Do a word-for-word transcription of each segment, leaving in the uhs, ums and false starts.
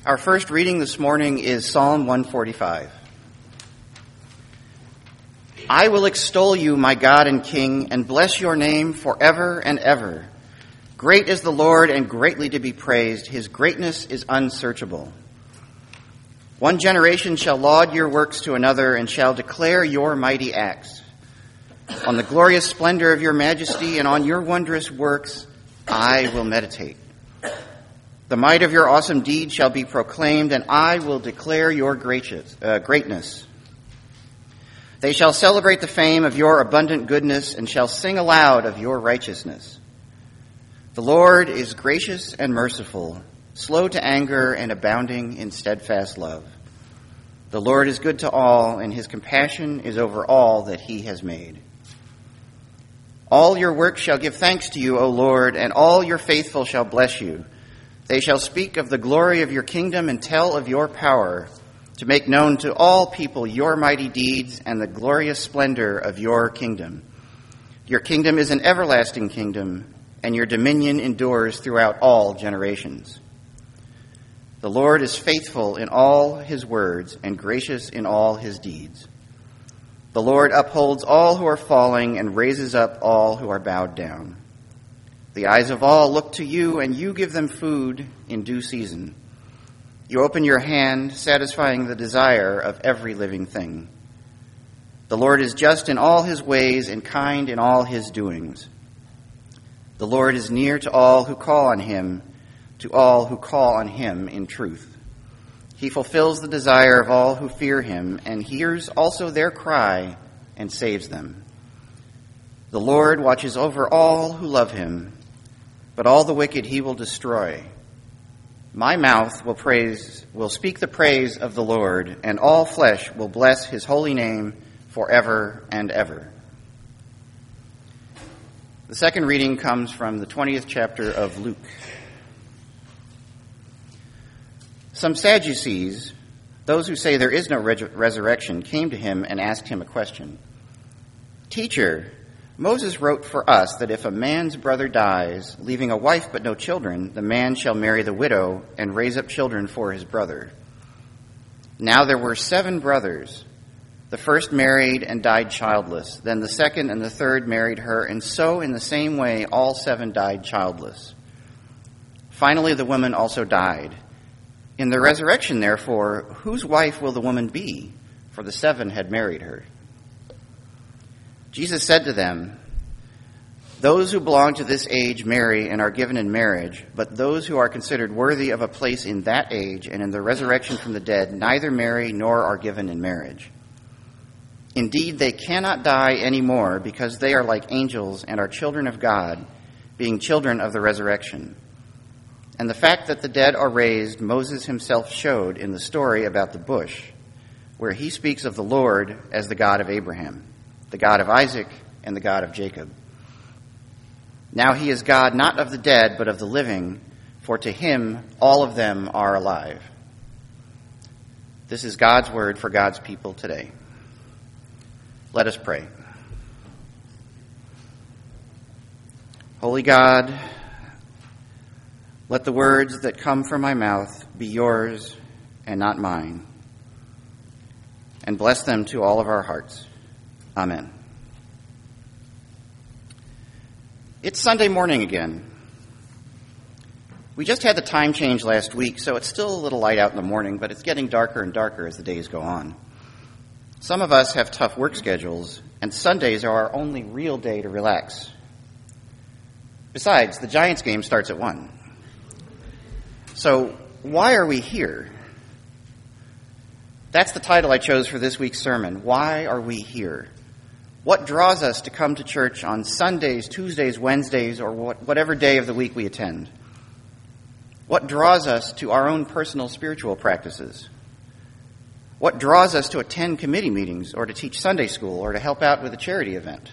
Our first reading this morning is Psalm one forty-five. I will extol you, my God and King, and bless your name forever and ever. Great is the Lord and greatly to be praised. His greatness is unsearchable. One generation shall laud your works to another and shall declare your mighty acts. On the glorious splendor of your majesty and on your wondrous works I will meditate. The might of your awesome deeds shall be proclaimed, and I will declare your gracious, uh, greatness. They shall celebrate the fame of your abundant goodness and shall sing aloud of your righteousness. The Lord is gracious and merciful, slow to anger and abounding in steadfast love. The Lord is good to all, and his compassion is over all that he has made. All your works shall give thanks to you, O Lord, and all your faithful shall bless you. They shall speak of the glory of your kingdom and tell of your power, to make known to all people your mighty deeds and the glorious splendor of your kingdom. Your kingdom is an everlasting kingdom, and your dominion endures throughout all generations. The Lord is faithful in all his words and gracious in all his deeds. The Lord upholds all who are falling and raises up all who are bowed down. The eyes of all look to you, and you give them food in due season. You open your hand, satisfying the desire of every living thing. The Lord is just in all his ways and kind in all his doings. The Lord is near to all who call on him, to all who call on him in truth. He fulfills the desire of all who fear him, and hears also their cry and saves them. The Lord watches over all who love him, but all the wicked he will destroy. My mouth will praise, will speak the praise of the Lord, and all flesh will bless his holy name forever and ever. The second reading comes from the twentieth chapter of Luke. Some Sadducees, those who say there is no resurrection, came to him and asked him a question. Teacher, Moses wrote for us that if a man's brother dies, leaving a wife but no children, the man shall marry the widow and raise up children for his brother. Now there were seven brothers. The first married and died childless. Then the second and the third married her, and so in the same way all seven died childless. Finally the woman also died. In the resurrection, therefore, whose wife will the woman be? For the seven had married her. Jesus said to them, those who belong to this age marry and are given in marriage, but those who are considered worthy of a place in that age and in the resurrection from the dead neither marry nor are given in marriage. Indeed, they cannot die anymore because they are like angels and are children of God, being children of the resurrection. And the fact that the dead are raised, Moses himself showed in the story about the bush, where he speaks of the Lord as the God of Abraham, the God of Isaac, and the God of Jacob. Now he is God not of the dead, but of the living, for to him all of them are alive. This is God's word for God's people today. Let us pray. Holy God, let the words that come from my mouth be yours and not mine, and bless them to all of our hearts. Amen. It's Sunday morning again. We just had the time change last week, so it's still a little light out in the morning, but it's getting darker and darker as the days go on. Some of us have tough work schedules, and Sundays are our only real day to relax. Besides, the Giants game starts at one. So why are we here? That's the title I chose for this week's sermon. Why are we here? What draws us to come to church on Sundays, Tuesdays, Wednesdays, or whatever day of the week we attend? What draws us to our own personal spiritual practices? What draws us to attend committee meetings or to teach Sunday school or to help out with a charity event?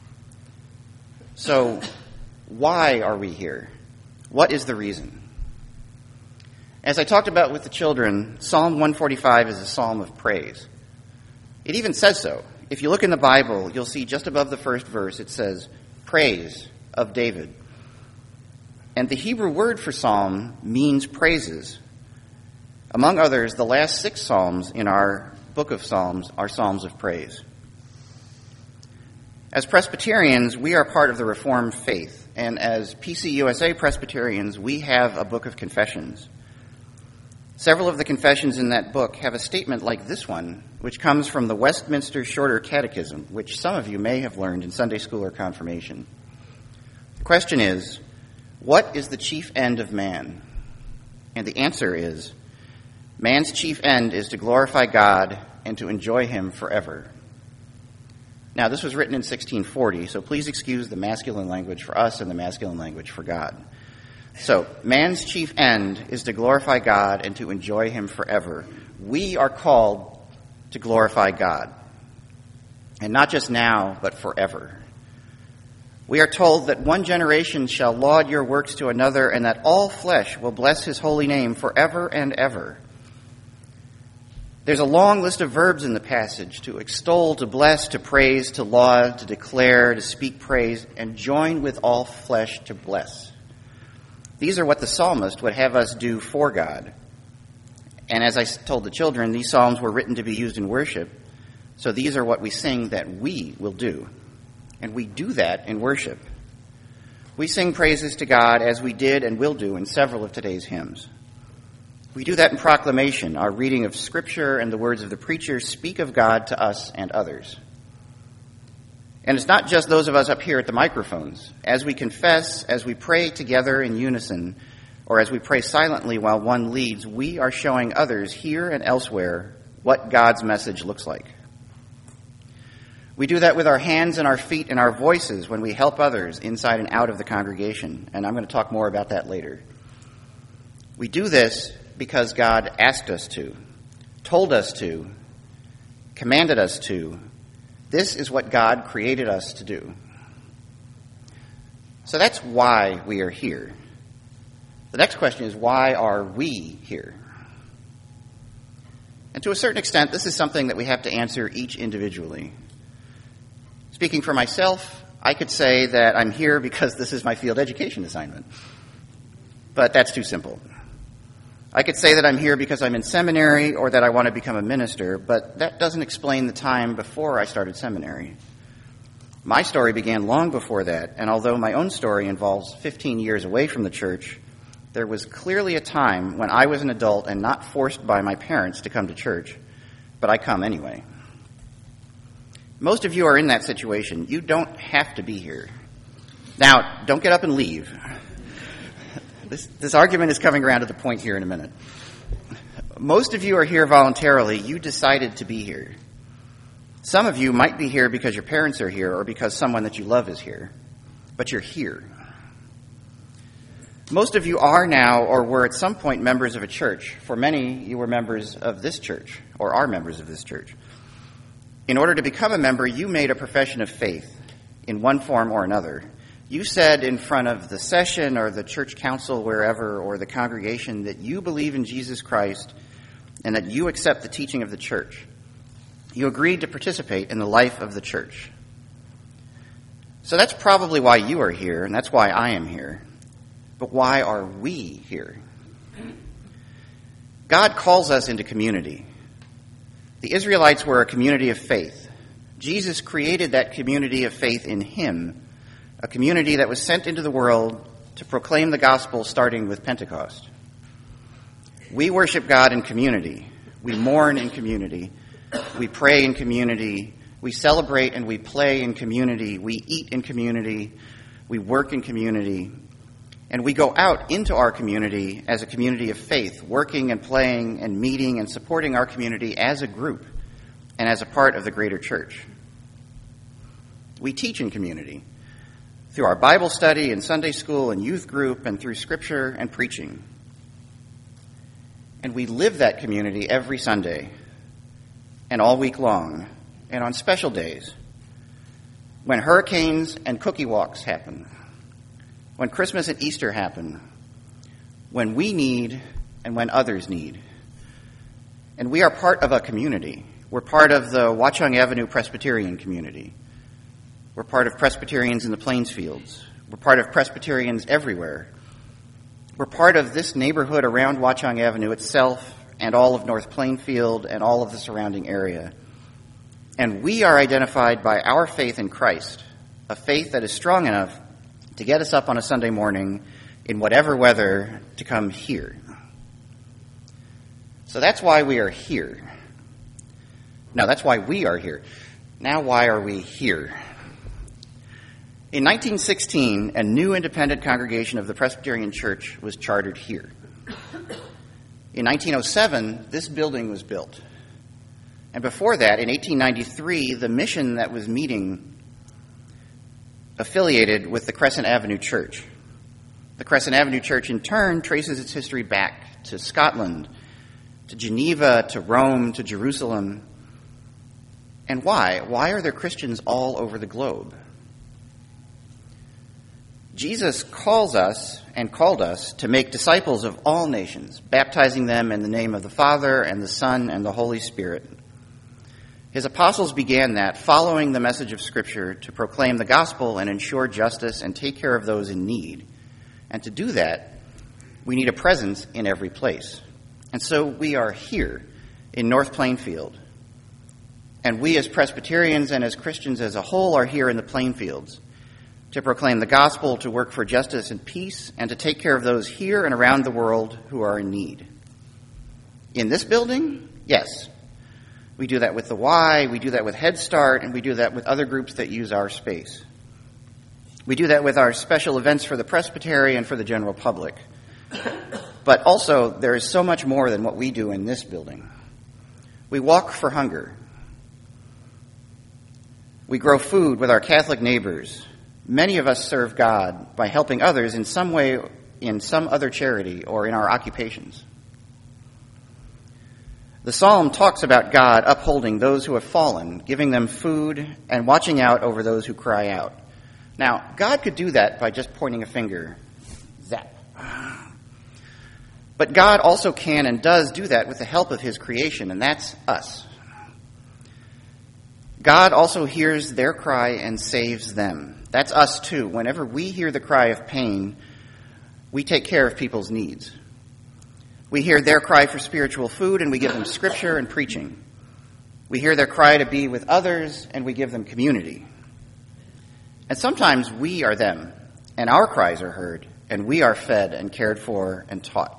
So, why are we here? What is the reason? As I talked about with the children, Psalm one forty-five is a psalm of praise. It even says so. If you look in the Bible, you'll see just above the first verse, it says, praise of David. And the Hebrew word for psalm means praises. Among others, the last six psalms in our book of Psalms are psalms of praise. As Presbyterians, we are part of the Reformed faith, and as P C U S A Presbyterians, we have a book of confessions. Several of the confessions in that book have a statement like this one, which comes from the Westminster Shorter Catechism, which some of you may have learned in Sunday school or confirmation. The question is, what is the chief end of man? And the answer is, man's chief end is to glorify God and to enjoy him forever. Now, this was written in sixteen forty, so please excuse the masculine language for us and the masculine language for God. So, man's chief end is to glorify God and to enjoy him forever. We are called to glorify God. And not just now, but forever. We are told that one generation shall laud your works to another, and that all flesh will bless his holy name forever and ever. There's a long list of verbs in the passage: to extol, to bless, to praise, to laud, to declare, to speak praise, and join with all flesh to bless. These are what the psalmist would have us do for God. And as I told the children, these psalms were written to be used in worship, so these are what we sing that we will do. And we do that in worship. We sing praises to God as we did and will do in several of today's hymns. We do that in proclamation. Our reading of Scripture and the words of the preacher speak of God to us and others. And it's not just those of us up here at the microphones. As we confess, as we pray together in unison, or as we pray silently while one leads, we are showing others here and elsewhere what God's message looks like. We do that with our hands and our feet and our voices when we help others inside and out of the congregation, and I'm going to talk more about that later. We do this because God asked us to, told us to, commanded us to. This is what God created us to do. So that's why we are here. The next question is, why are we here? And to a certain extent, this is something that we have to answer each individually. Speaking for myself, I could say that I'm here because this is my field education assignment. But that's too simple. I could say that I'm here because I'm in seminary or that I want to become a minister, but that doesn't explain the time before I started seminary. My story began long before that, and although my own story involves fifteen years away from the church, there was clearly a time when I was an adult and not forced by my parents to come to church, but I come anyway. Most of you are in that situation. You don't have to be here. Now, don't get up and leave. This, this argument is coming around to the point here in a minute. Most of you are here voluntarily. You decided to be here. Some of you might be here because your parents are here or because someone that you love is here. But you're here. Most of you are now or were at some point members of a church. For many, you were members of this church or are members of this church. In order to become a member, you made a profession of faith in one form or another. You said in front of the session or the church council, wherever, or the congregation, that you believe in Jesus Christ and that you accept the teaching of the church. You agreed to participate in the life of the church. So that's probably why you are here, and that's why I am here. But why are we here? God calls us into community. The Israelites were a community of faith. Jesus created that community of faith in him, a community that was sent into the world to proclaim the gospel starting with Pentecost. We worship God in community. We mourn in community. We pray in community. We celebrate and we play in community. We eat in community. We work in community. And we go out into our community as a community of faith, working and playing and meeting and supporting our community as a group and as a part of the greater church. We teach in community through our Bible study and Sunday school and youth group and through scripture and preaching. And we live that community every Sunday and all week long and on special days when hurricanes and cookie walks happen, when Christmas and Easter happen, when we need and when others need. And we are part of a community. We're part of the Watchung Avenue Presbyterian community. We're part of Presbyterians in the Plainsfields. We're part of Presbyterians everywhere. We're part of this neighborhood around Watchung Avenue itself and all of North Plainfield and all of the surrounding area. And we are identified by our faith in Christ, a faith that is strong enough to get us up on a Sunday morning in whatever weather to come here. So that's why we are here. No, that's why we are here. Now why are we here? In nineteen sixteen, a new independent congregation of the Presbyterian Church was chartered here. In nineteen oh seven, this building was built. And before that, in eighteen ninety-three, the mission that was meeting affiliated with the Crescent Avenue Church. The Crescent Avenue Church, in turn, traces its history back to Scotland, to Geneva, to Rome, to Jerusalem. And why? Why are there Christians all over the globe? Jesus calls us and called us to make disciples of all nations, baptizing them in the name of the Father and the Son and the Holy Spirit. His apostles began that, following the message of Scripture, to proclaim the gospel and ensure justice and take care of those in need. And to do that, we need a presence in every place. And so we are here in North Plainfield. And we as Presbyterians and as Christians as a whole are here in the Plainfields to proclaim the gospel, to work for justice and peace, and to take care of those here and around the world who are in need. In this building? Yes. We do that with the Y, we do that with Head Start, and we do that with other groups that use our space. We do that with our special events for the presbytery and for the general public. But also, there is so much more than what we do in this building. We walk for hunger. We grow food with our Catholic neighbors. Many of us serve God by helping others in some way, in some other charity, or in our occupations. The psalm talks about God upholding those who have fallen, giving them food, and watching out over those who cry out. Now, God could do that by just pointing a finger. Zap. But God also can and does do that with the help of his creation, and that's us. God also hears their cry and saves them. That's us too. Whenever we hear the cry of pain, we take care of people's needs. We hear their cry for spiritual food, and we give them scripture and preaching. We hear their cry to be with others, and we give them community. And sometimes we are them, and our cries are heard, and we are fed and cared for and taught.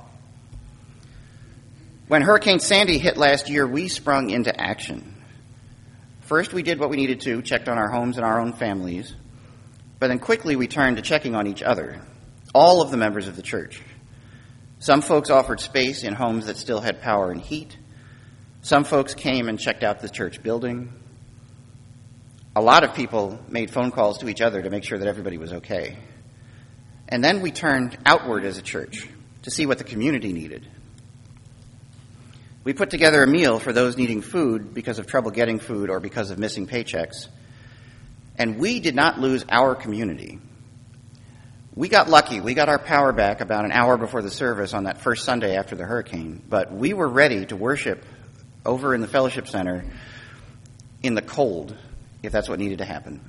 When Hurricane Sandy hit last year, we sprung into action. First, we did what we needed to, checked on our homes and our own families. But then quickly we turned to checking on each other, all of the members of the church. Some folks offered space in homes that still had power and heat. Some folks came and checked out the church building. A lot of people made phone calls to each other to make sure that everybody was okay. And then we turned outward as a church to see what the community needed. We put together a meal for those needing food because of trouble getting food or because of missing paychecks. And we did not lose our community. We got lucky. We got our power back about an hour before the service on that first Sunday after the hurricane. But we were ready to worship over in the Fellowship Center in the cold, if that's what needed to happen.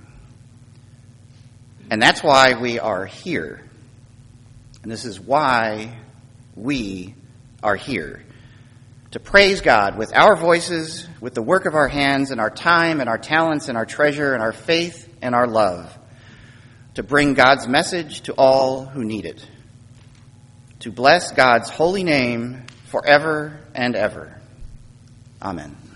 And that's why we are here. And this is why we are here. To praise God with our voices, with the work of our hands, and our time, and our talents, and our treasure, and our faith, and our love. To bring God's message to all who need it. To bless God's holy name forever and ever. Amen.